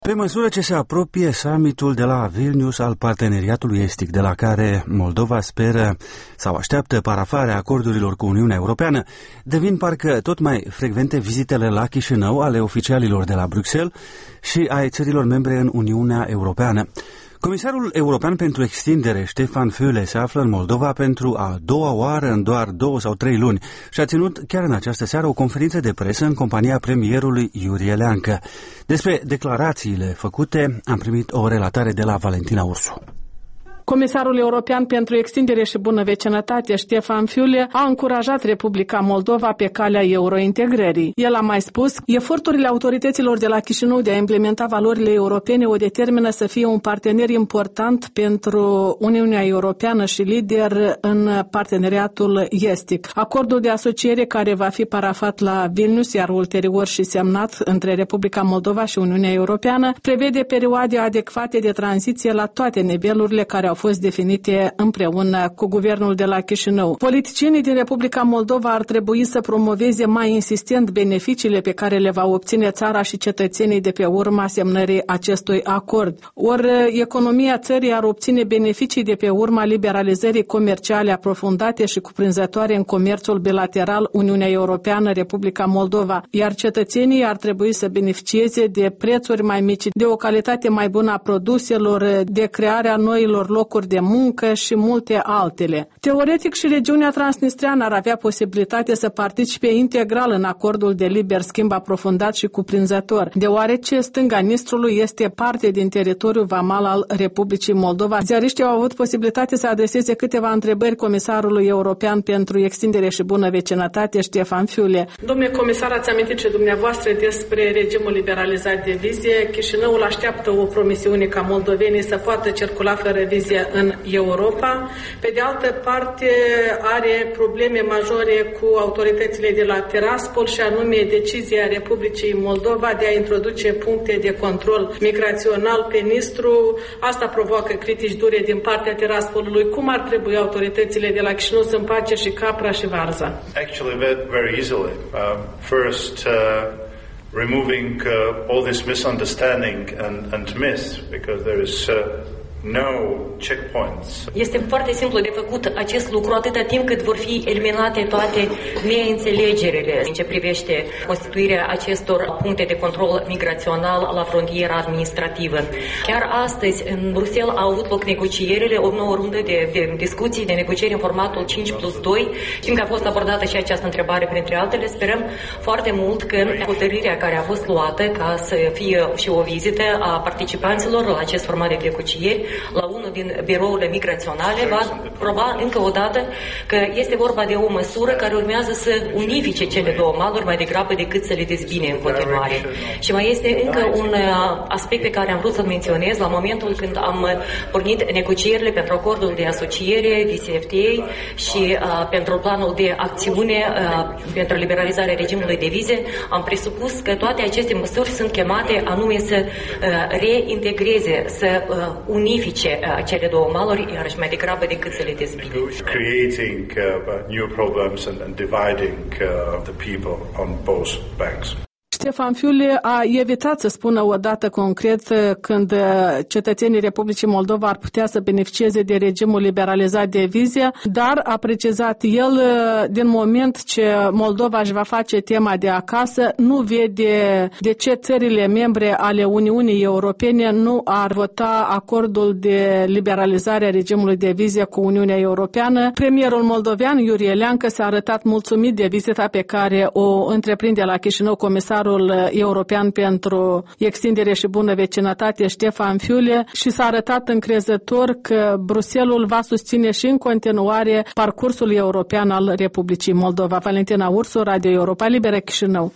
Pe măsură ce se apropie summitul de la Vilnius al Parteneriatului Estic, de la care Moldova speră sau așteaptă parafarea acordurilor cu Uniunea Europeană, devin parcă tot mai frecvente vizitele la Chișinău ale oficialilor de la Bruxelles și ai țărilor membre în Uniunea Europeană. Comisarul european pentru extindere, Stefan Füle, se află în Moldova pentru a doua oară în doar 2 sau 3 luni și a ținut chiar în această seară o conferință de presă în compania premierului Iurie Leancă. Despre declarațiile făcute am primit o relatare de la Valentina Ursu. Comisarul european pentru extindere și bună vecinătate, Stefan Füle, a încurajat Republica Moldova pe calea eurointegrării. El a mai spus, eforturile autorităților de la Chișinău de a implementa valorile europene o determină să fie un partener important pentru Uniunea Europeană și lider în parteneriatul estic. Acordul de asociere care va fi parafat la Vilnius, iar ulterior și semnat între Republica Moldova și Uniunea Europeană, prevede perioade adecvate de tranziție la toate nivelurile care au fost definite împreună cu guvernul de la Chișinău. Politicienii din Republica Moldova ar trebui să promoveze mai insistent beneficiile pe care le va obține țara și cetățenii de pe urma semnării acestui acord. Ori economia țării ar obține beneficii de pe urma liberalizării comerciale aprofundate și cuprinzătoare în comerțul bilateral Uniunea Europeană-Republica Moldova, iar cetățenii ar trebui să beneficieze de prețuri mai mici, de o calitate mai bună a produselor, de crearea noilor locuri de muncă și multe altele. Teoretic și regiunea transnistreană ar avea posibilitate să participe integral în acordul de liber schimb aprofundat și cuprinzător, deoarece stânga Nistrului este parte din teritoriul vamal al Republicii Moldova. Ziariștii au avut posibilitate să adreseze câteva întrebări comisarului european pentru extindere și bună vecinătate, Stefan Füle. Domnule comisar, ați amintit și dumneavoastră despre regimul liberalizat de vize. Chișinăul așteaptă o promisiune ca moldovenii să poată circula fără vize în Europa. Pe de altă parte, are probleme majore cu autoritățile de la Tiraspol și anume decizia Republicii Moldova de a introduce puncte de control migrațional pe Nistru. Asta provoacă critici dure din partea Tiraspolului. Cum ar trebui autoritățile de la Chișinău să împace și capra și varza? Actually, very easily. First, removing all this misunderstanding and myth, because there is no checkpoints. Este foarte simplu de făcut acest lucru atâta timp cât vor fi eliminate toate neînțelegerile în ce privește constituirea acestor puncte de control migrațional la frontiera administrativă. Chiar astăzi în Bruxelles au avut loc negocierile, o nouă rundă de discuții, de negocieri în formatul 5+2. Știm că a fost abordată și această întrebare printre altele. Sperăm foarte mult că hotărârea care a fost luată ca să fie și o vizită a participanților la acest format de negocieri la unul din birourile migraționale va proba încă o dată că este vorba de o măsură care urmează să unifice cele două maluri mai degrabă decât să le dezbine în continuare. Și mai este încă un aspect pe care am vrut să-l menționez la momentul când am pornit negocierile pentru acordul de asociere, DCFTA și pentru planul de acțiune pentru liberalizarea regimului de vize, am presupus că toate aceste măsuri sunt chemate anume să reintegreze, să unifice cele două maluri, iar și mai degrabă decât să le dezbine. Creating new problems and dividing the people on both banks. Stefan Füle a evitat să spună o dată concret când cetățenii Republicii Moldova ar putea să beneficieze de regimul liberalizat de vize, dar a precizat el, din moment ce Moldova își va face tema de acasă, nu vede de ce țările membre ale Uniunii Europene nu ar vota acordul de liberalizare a regimului de vize cu Uniunea Europeană. Premierul moldovean, Iurie Leancă, s-a arătat mulțumit de vizita pe care o întreprinde la Chișinău comisarul european pentru extindere și bună vecinătate, Stefan Füle, și s-a arătat încrezător că Bruxelles va susține și în continuare parcursul european al Republicii Moldova. Valentina Ursu, Radio Europa Liberă, Chișinău.